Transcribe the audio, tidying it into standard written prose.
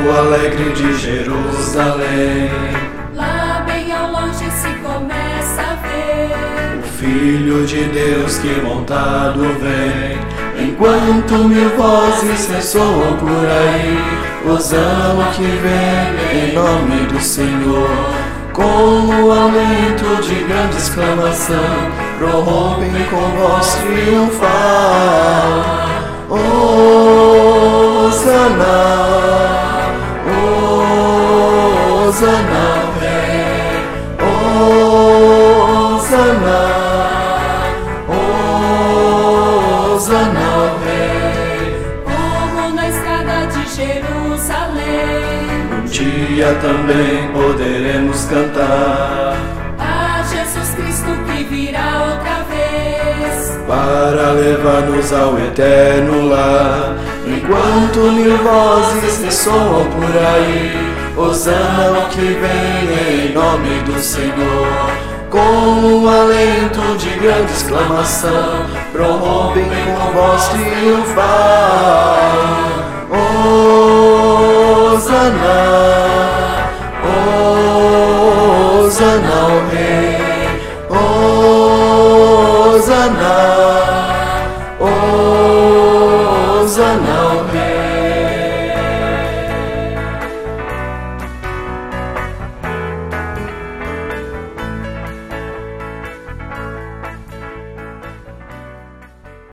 alegre de Jerusalém. Lá bem ao longe se começa a ver O Filho de Deus que montado vem. Enquanto mil vozes ressoam por aí, Hosana que vem em nome do Senhor. Com o alento de grande exclamação, prorrompem com voz triunfal. Hosana, Hosana ao Rei, Hosana, Hosana ao Rei. como na estrada de Jerusalém. Um dia também poderemos cantar A Jesus Cristo que virá outra vez, para levar-nos ao eterno lar. Enquanto mil vozes ressoam por aí, Hosana o que vem em nome do Senhor. Com um alento de grande exclamação, prorrompem com voz triunfal. Hosana, Hosana ao Rei, Hosana, Hosana